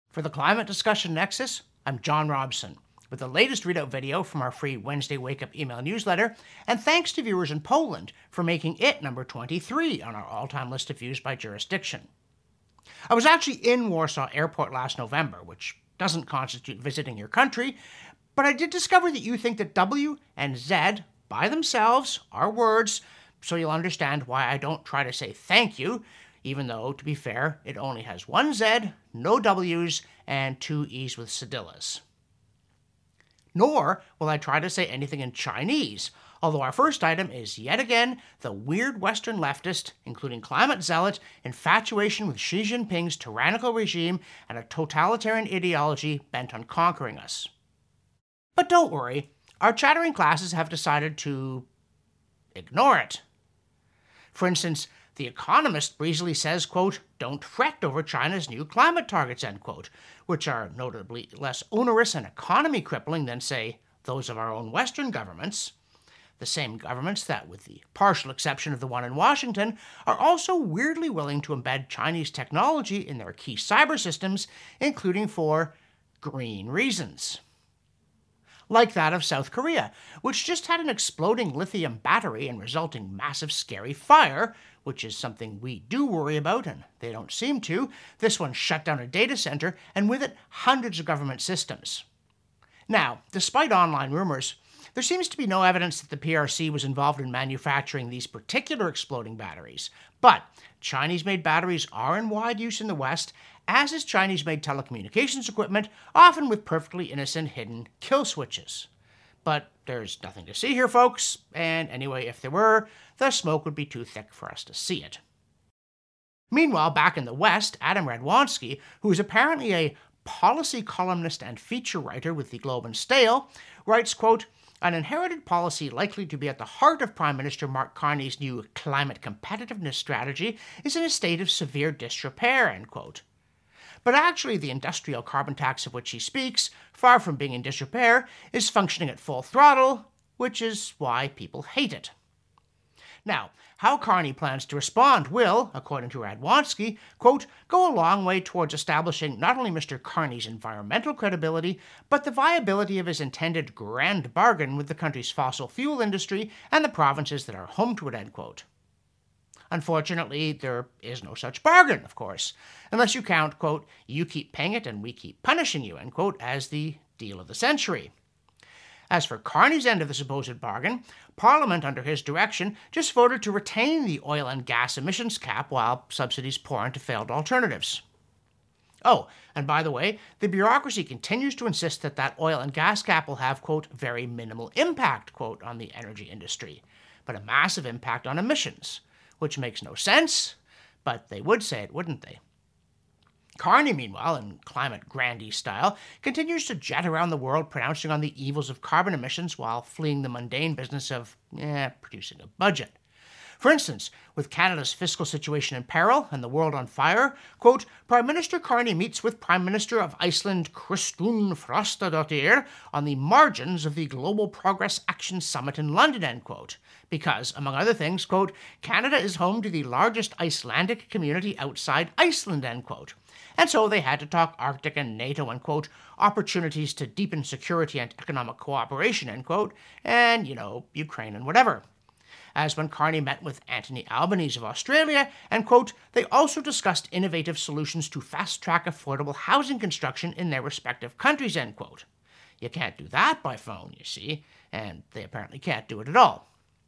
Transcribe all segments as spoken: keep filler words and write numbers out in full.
For the Climate Discussion Nexus, I'm John Robson, with the latest readout video from our free Wednesday Wake Up email newsletter, and thanks to viewers in Poland for making it number twenty-three on our all-time list of views by jurisdiction. I was actually in Warsaw Airport last November, which doesn't constitute visiting your country, but I did discover that you think that W and Z by themselves are words, so you'll understand why I don't try to say thank you, even though, to be fair, it only has one Z, no W's, and two E's with cedillas. Nor will I try to say anything in Chinese, although our first item is yet again the weird Western leftist, including climate zealot, infatuation with Xi Jinping's tyrannical regime and a totalitarian ideology bent on conquering us. But don't worry, our chattering classes have decided to ignore it. For instance, The Economist breezily says, quote, "Don't fret over China's new climate targets," end quote, which are notably less onerous and economy crippling than, say, those of our own Western governments. The same governments that, with the partial exception of the one in Washington, are also weirdly willing to embed Chinese technology in their key cyber systems, including for green reasons. Like that of South Korea, which just had an exploding lithium battery and resulting massive scary fire, which is something we do worry about, and they don't seem to. This one shut down a data center, and with it, hundreds of government systems. Now, despite online rumors, there seems to be no evidence that the P R C was involved in manufacturing these particular exploding batteries. But Chinese-made batteries are in wide use in the West, as is Chinese-made telecommunications equipment, often with perfectly innocent hidden kill switches. But there's nothing to see here, folks, and anyway, if there were, the smoke would be too thick for us to see it. Meanwhile, back in the West, Adam Radwanski, who is apparently a policy columnist and feature writer with the Globe and Stale, writes, quote, "An inherited policy likely to be at the heart of Prime Minister Mark Carney's new climate competitiveness strategy is in a state of severe disrepair," end quote. But actually, the industrial carbon tax of which he speaks, far from being in disrepair, is functioning at full throttle, which is why people hate it. Now, how Carney plans to respond will, according to Radwanski, quote, "go a long way towards establishing not only Mister Carney's environmental credibility, but the viability of his intended grand bargain with the country's fossil fuel industry and the provinces that are home to it," end quote. Unfortunately, there is no such bargain, of course, unless you count, quote, "you keep paying it and we keep punishing you," end quote, as the deal of the century. As for Carney's end of the supposed bargain, Parliament, under his direction, just voted to retain the oil and gas emissions cap while subsidies pour into failed alternatives. Oh, and by the way, the bureaucracy continues to insist that that oil and gas cap will have, quote, "very minimal impact," quote, on the energy industry, but a massive impact on emissions, which makes no sense, but they would say it, wouldn't they? Carney, meanwhile, in climate grandee style, continues to jet around the world pronouncing on the evils of carbon emissions while fleeing the mundane business of, eh, producing a budget. For instance, with Canada's fiscal situation in peril and the world on fire, quote, Prime Minister Carney meets with Prime Minister of Iceland Kristrún Frostadóttir on the margins of the Global Progress Action Summit in London, end quote, because, among other things, quote, Canada is home to the largest Icelandic community outside Iceland, end quote. And so they had to talk Arctic and NATO and, quote, opportunities to deepen security and economic cooperation, end quote, and, you know, Ukraine and whatever. As when Carney met with Anthony Albanese of Australia, and, quote, they also discussed innovative solutions to fast-track affordable housing construction in their respective countries, end quote. You can't do that by phone, you see, and they apparently can't do it at all.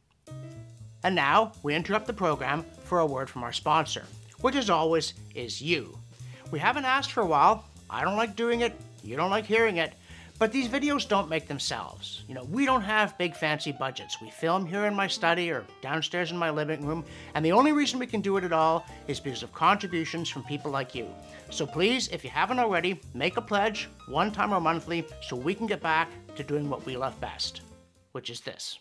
And now, we interrupt the program for a word from our sponsor, which as always is you. We haven't asked for a while. I don't like doing it. You don't like hearing it. But these videos don't make themselves. You know, we don't have big fancy budgets. We film here in my study or downstairs in my living room, and the only reason we can do it at all is because of contributions from people like you. So please, if you haven't already, make a pledge, one time or monthly, so we can get back to doing what we love best, which is this.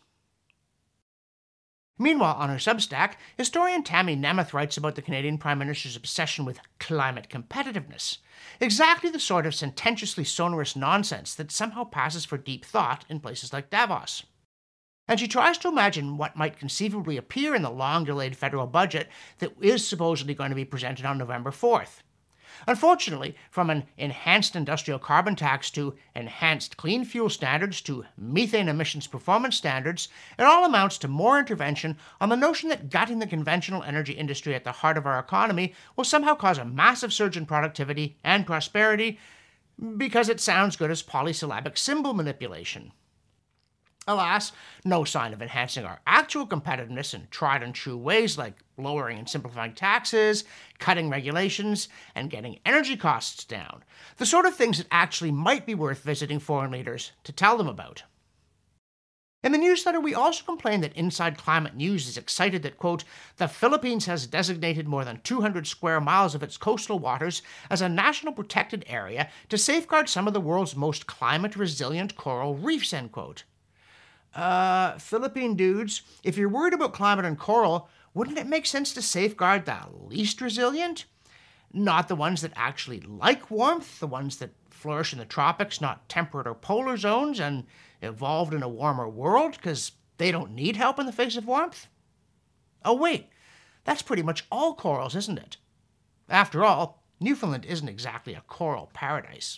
Meanwhile, on her Substack, historian Tammy Nemeth writes about the Canadian Prime Minister's obsession with climate competitiveness, exactly the sort of sententiously sonorous nonsense that somehow passes for deep thought in places like Davos. And she tries to imagine what might conceivably appear in the long-delayed federal budget that is supposedly going to be presented on November fourth. Unfortunately, from an enhanced industrial carbon tax to enhanced clean fuel standards to methane emissions performance standards, it all amounts to more intervention on the notion that gutting the conventional energy industry at the heart of our economy will somehow cause a massive surge in productivity and prosperity because it sounds good as polysyllabic symbol manipulation. Alas, no sign of enhancing our actual competitiveness in tried and true ways like lowering and simplifying taxes, cutting regulations, and getting energy costs down. The sort of things that actually might be worth visiting foreign leaders to tell them about. In the newsletter, we also complain that Inside Climate News is excited that, quote, the Philippines has designated more than two hundred square miles of its coastal waters as a national protected area to safeguard some of the world's most climate-resilient coral reefs, end quote. Uh, Philippine dudes, if you're worried about climate and coral, wouldn't it make sense to safeguard the least resilient? Not the ones that actually like warmth, the ones that flourish in the tropics, not temperate or polar zones, and evolved in a warmer world because they don't need help in the face of warmth? Oh wait, that's pretty much all corals, isn't it? After all, Newfoundland isn't exactly a coral paradise.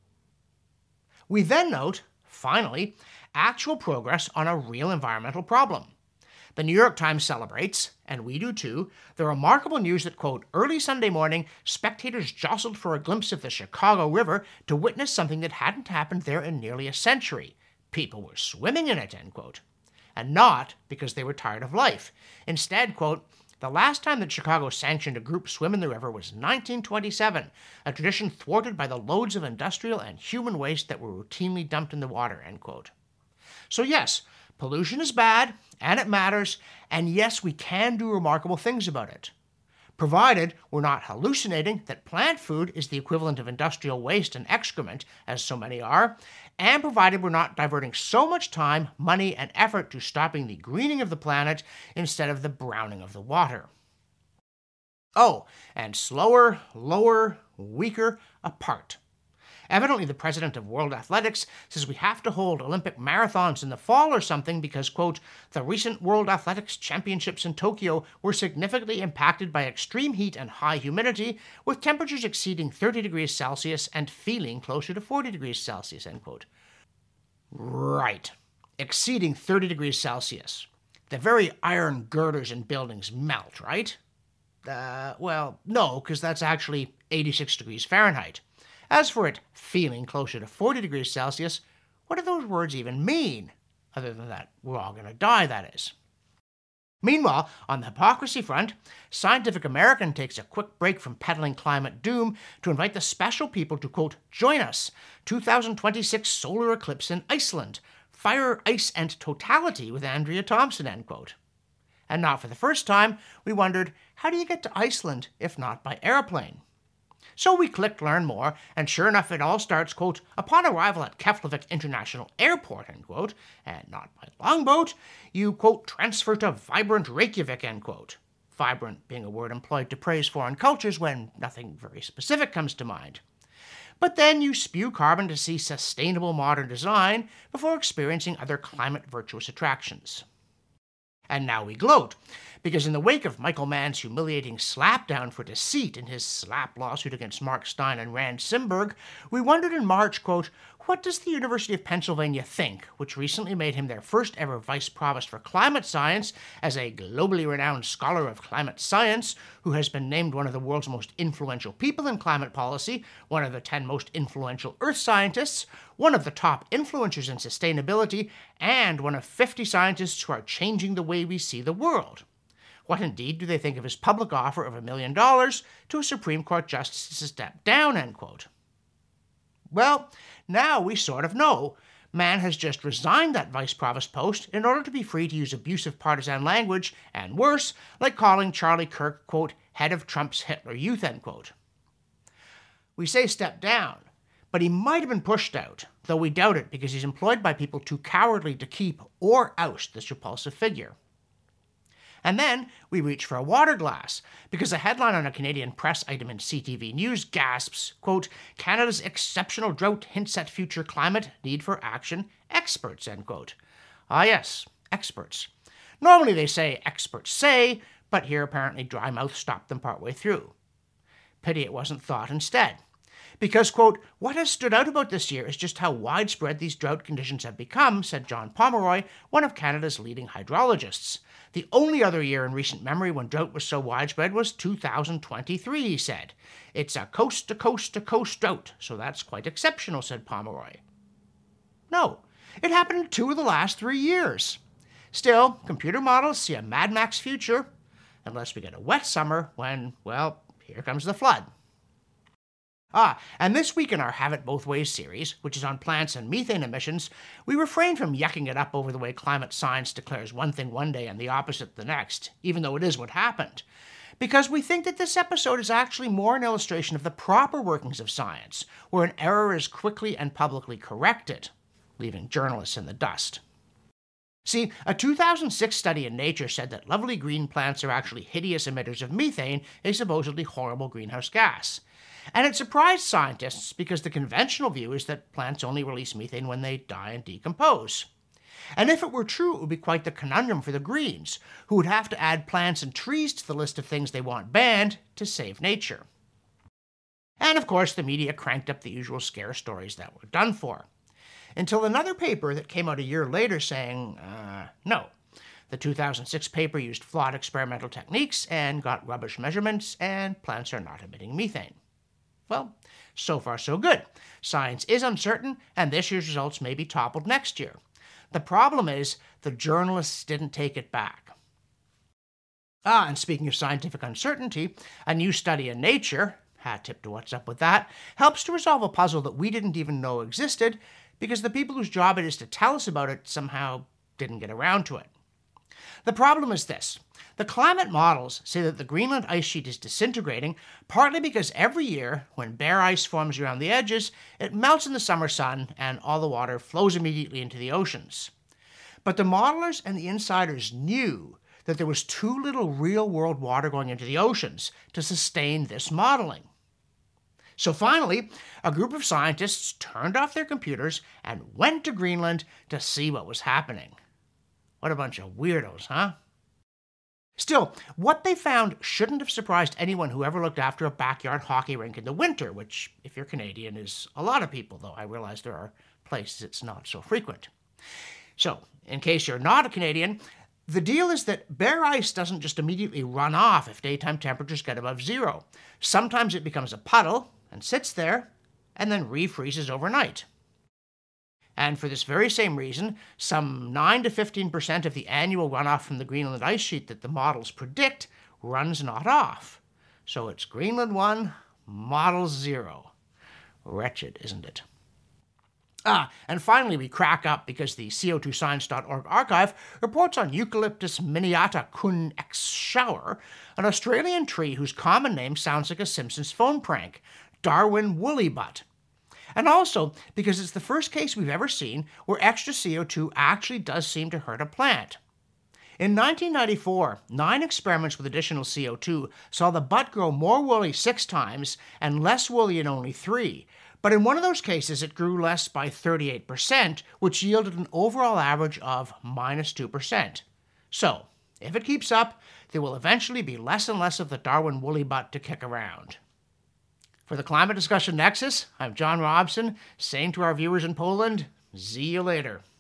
We then note, finally, actual progress on a real environmental problem. The New York Times celebrates, and we do too, the remarkable news that, quote, early Sunday morning, spectators jostled for a glimpse of the Chicago River to witness something that hadn't happened there in nearly a century. People were swimming in it, end quote. And not because they were tired of life. Instead, quote, the last time that Chicago sanctioned a group swim in the river was nineteen twenty-seven, a tradition thwarted by the loads of industrial and human waste that were routinely dumped in the water, end quote. So yes, pollution is bad, and it matters, and yes, we can do remarkable things about it. Provided we're not hallucinating that plant food is the equivalent of industrial waste and excrement, as so many are, and provided we're not diverting so much time, money, and effort to stopping the greening of the planet instead of the browning of the water. Oh, and slower, lower, weaker, apart. Evidently, the president of World Athletics says we have to hold Olympic marathons in the fall or something because, quote, the recent World Athletics Championships in Tokyo were significantly impacted by extreme heat and high humidity, with temperatures exceeding thirty degrees Celsius and feeling closer to forty degrees Celsius, end quote. Right. Exceeding thirty degrees Celsius. The very iron girders in buildings melt, right? Uh, well, no, because that's actually eighty-six degrees Fahrenheit. As for it feeling closer to forty degrees Celsius, what do those words even mean? Other than that, we're all going to die, that is. Meanwhile, on the hypocrisy front, Scientific American takes a quick break from peddling climate doom to invite the special people to, quote, join us, two thousand twenty-six solar eclipse in Iceland, fire, ice, and totality with Andrea Thompson, end quote. And not for the first time, we wondered, how do you get to Iceland if not by airplane? So we clicked Learn More, and sure enough it all starts, quote, upon arrival at Keflavik International Airport, end quote, and not by longboat, you, quote, transfer to vibrant Reykjavik, end quote. Vibrant being a word employed to praise foreign cultures when nothing very specific comes to mind. But then you spew carbon to see sustainable modern design before experiencing other climate-virtuous attractions. And now we gloat, because in the wake of Michael Mann's humiliating slapdown for deceit in his slap lawsuit against Mark Stein and Rand Simberg, we wondered in March, quote, what does the University of Pennsylvania think, which recently made him their first ever vice provost for climate science, as a globally renowned scholar of climate science, who has been named one of the world's most influential people in climate policy, one of the ten most influential earth scientists, one of the top influencers in sustainability, and one of fifty scientists who are changing the way we see the world. What indeed do they think of his public offer of a million dollars to a Supreme Court justice to step down, end quote? Well, now we sort of know. Mann has just resigned that vice provost post in order to be free to use abusive partisan language, and worse, like calling Charlie Kirk, quote, head of Trump's Hitler Youth, end quote. We say step down, but he might have been pushed out, though we doubt it because he's employed by people too cowardly to keep or oust this repulsive figure. And then we reach for a water glass, because a headline on a Canadian press item in C T V News gasps, quote, Canada's exceptional drought hints at future climate, need for action, experts, end quote. Ah yes, experts. Normally they say experts say, but here apparently dry mouth stopped them partway through. Pity it wasn't thought instead. Because, quote, what has stood out about this year is just how widespread these drought conditions have become, said John Pomeroy, one of Canada's leading hydrologists. The only other year in recent memory when drought was so widespread was two thousand twenty-three, he said. It's a coast-to-coast-to-coast drought, so that's quite exceptional, said Pomeroy. No, it happened in two of the last three years. Still, computer models see a Mad Max future, unless we get a wet summer when, well, here comes the flood. Ah, and this week in our Have It Both Ways series, which is on plants and methane emissions, we refrain from yucking it up over the way climate science declares one thing one day and the opposite the next, even though it is what happened. Because we think that this episode is actually more an illustration of the proper workings of science, where an error is quickly and publicly corrected, leaving journalists in the dust. See, a two thousand six study in Nature said that lovely green plants are actually hideous emitters of methane, a supposedly horrible greenhouse gas. And it surprised scientists because the conventional view is that plants only release methane when they die and decompose. And if it were true, it would be quite the conundrum for the Greens, who would have to add plants and trees to the list of things they want banned to save nature. And of course, the media cranked up the usual scare stories that were done for. Until another paper that came out a year later saying, uh, no. The two thousand six paper used flawed experimental techniques and got rubbish measurements, and plants are not emitting methane. Well, so far so good. Science is uncertain, and this year's results may be toppled next year. The problem is the journalists didn't take it back. Ah, and speaking of scientific uncertainty, a new study in Nature, hat tip to what's up with that, helps to resolve a puzzle that we didn't even know existed because the people whose job it is to tell us about it somehow didn't get around to it. The problem is this. The climate models say that the Greenland ice sheet is disintegrating partly because every year, when bare ice forms around the edges, it melts in the summer sun and all the water flows immediately into the oceans. But the modelers and the insiders knew that there was too little real-world water going into the oceans to sustain this modeling. So finally, a group of scientists turned off their computers and went to Greenland to see what was happening. What a bunch of weirdos, huh? Still, what they found shouldn't have surprised anyone who ever looked after a backyard hockey rink in the winter, which, if you're Canadian, is a lot of people, though I realize there are places it's not so frequent. So, in case you're not a Canadian, the deal is that bare ice doesn't just immediately run off if daytime temperatures get above zero. Sometimes it becomes a puddle and sits there, and then refreezes overnight. And for this very same reason, some nine to fifteen percent of the annual runoff from the Greenland ice sheet that the models predict runs not off. So it's Greenland one, models zero. Wretched, isn't it? Ah, and finally we crack up because the C O two science dot org archive reports on Eucalyptus miniata kun ex shower, an Australian tree whose common name sounds like a Simpsons phone prank, Darwin woollybutt. And also because it's the first case we've ever seen where extra C O two actually does seem to hurt a plant. In nineteen ninety-four, nine experiments with additional C O two saw the butt grow more woolly six times and less woolly in only three. But in one of those cases, it grew less by thirty-eight percent, which yielded an overall average of minus two percent. So, if it keeps up, there will eventually be less and less of the Darwin woollybutt to kick around. For the Climate Discussion Nexus, I'm John Robson, saying to our viewers in Poland, see you later.